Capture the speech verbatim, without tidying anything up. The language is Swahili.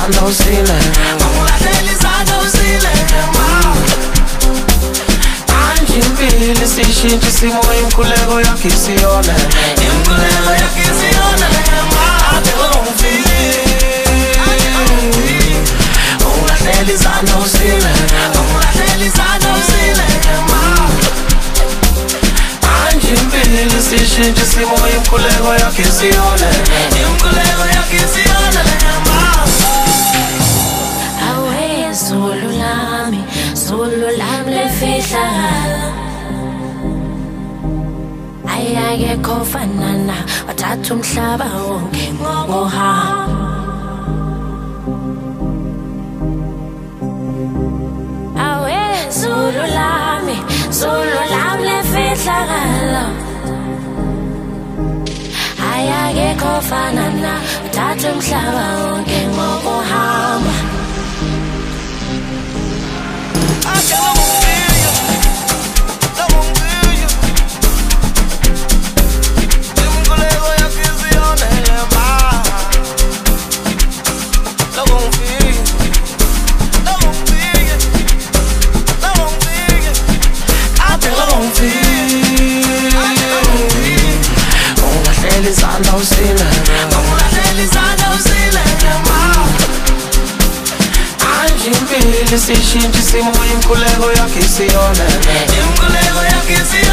izandla usile, ungilahlela izandla usile. Manje impilo isishintsha isimo, inkululeko yakho isiyona, inkululeko yakho isiyona. Ade ungifile, ungilahlela izandla usile, ungilahlela izandla usile. Manje impilo isishintsha isimo, inkululeko yakho isiyona, inkululeko yakho isiyona. Awe Zulu lami, Zulu lami lefihlakala, ayakekho fanana, wathatha umhlaba wonke ngokuhamba. Awe Zulu lami, Zulu lami lefihlakala, ayakekho fanana, wathatha umhlaba wonke ngokuhamba. Ungilahlela izandla usile, ungilahlela izandla usile. Manje impilo isishintsha isimo, inkululeko yakho isiyona, inkululeko yakho isiyona.